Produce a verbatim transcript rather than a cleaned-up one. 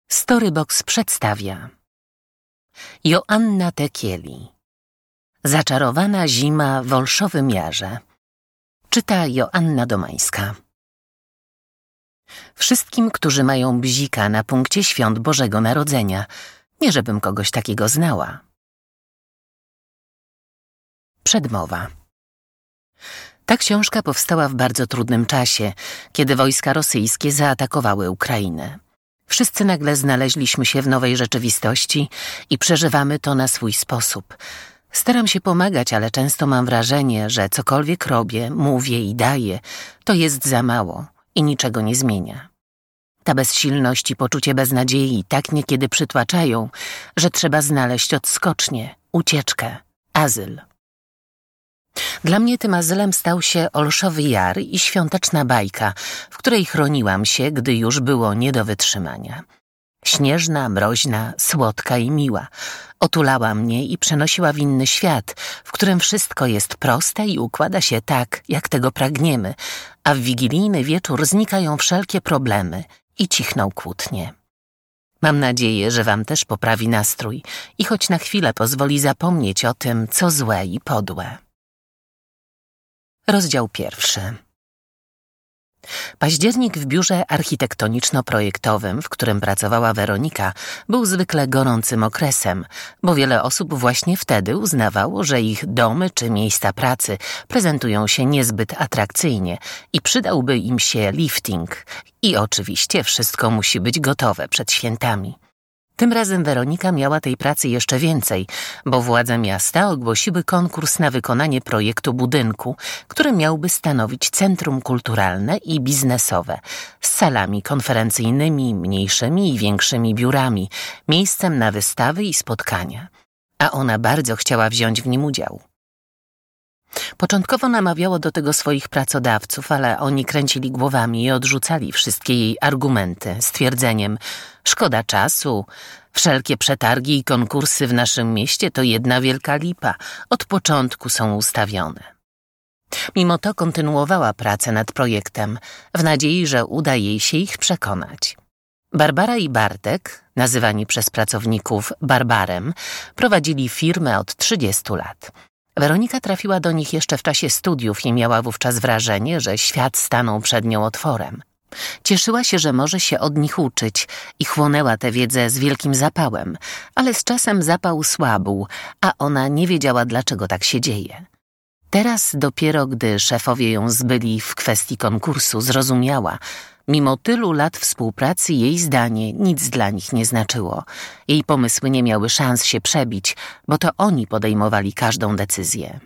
Storybox przedstawia Joanna Tekieli. Zaczarowana zima w Olszowym Jarze. Czyta Joanna Domańska. Wszystkim, którzy mają bzika na punkcie świąt Bożego Narodzenia, nie żebym kogoś takiego znała. Przedmowa. Ta książka powstała w bardzo trudnym czasie, kiedy wojska rosyjskie zaatakowały Ukrainę. Wszyscy nagle znaleźliśmy się w nowej rzeczywistości i przeżywamy to na swój sposób. Staram się pomagać, ale często mam wrażenie, że cokolwiek robię, mówię i daję, to jest za mało i niczego nie zmienia. Ta bezsilność i poczucie beznadziei tak niekiedy przytłaczają, że trzeba znaleźć odskocznię, ucieczkę, azyl. Dla mnie tym azylem stał się Olszowy Jar i świąteczna bajka, w której chroniłam się, gdy już było nie do wytrzymania. Śnieżna, mroźna, słodka i miła. Otulała mnie i przenosiła w inny świat, w którym wszystko jest proste i układa się tak, jak tego pragniemy, a w wigilijny wieczór znikają wszelkie problemy i cichną kłótnie. Mam nadzieję, że wam też poprawi nastrój i choć na chwilę pozwoli zapomnieć o tym, co złe i podłe. Rozdział pierwszy. Październik w biurze architektoniczno-projektowym, w którym pracowała Weronika, był zwykle gorącym okresem, bo wiele osób właśnie wtedy uznawało, że ich domy czy miejsca pracy prezentują się niezbyt atrakcyjnie i przydałby im się lifting. I oczywiście wszystko musi być gotowe przed świętami. Tym razem Weronika miała tej pracy jeszcze więcej, bo władze miasta ogłosiły konkurs na wykonanie projektu budynku, który miałby stanowić centrum kulturalne i biznesowe, z salami konferencyjnymi, mniejszymi i większymi biurami, miejscem na wystawy i spotkania. A ona bardzo chciała wziąć w nim udział. Początkowo namawiało do tego swoich pracodawców, ale oni kręcili głowami i odrzucali wszystkie jej argumenty z twierdzeniem: szkoda czasu, wszelkie przetargi i konkursy w naszym mieście to jedna wielka lipa, od początku są ustawione. Mimo to kontynuowała pracę nad projektem, w nadziei, że uda jej się ich przekonać. Barbara i Bartek, nazywani przez pracowników Barbarem, prowadzili firmę od trzydziestu lat. Weronika trafiła do nich jeszcze w czasie studiów i miała wówczas wrażenie, że świat stanął przed nią otworem. Cieszyła się, że może się od nich uczyć i chłonęła tę wiedzę z wielkim zapałem, ale z czasem zapał słabł, a ona nie wiedziała, dlaczego tak się dzieje. Teraz dopiero, gdy szefowie ją zbyli w kwestii konkursu, zrozumiała, mimo tylu lat współpracy jej zdanie nic dla nich nie znaczyło. Jej pomysły nie miały szans się przebić, bo to oni podejmowali każdą decyzję.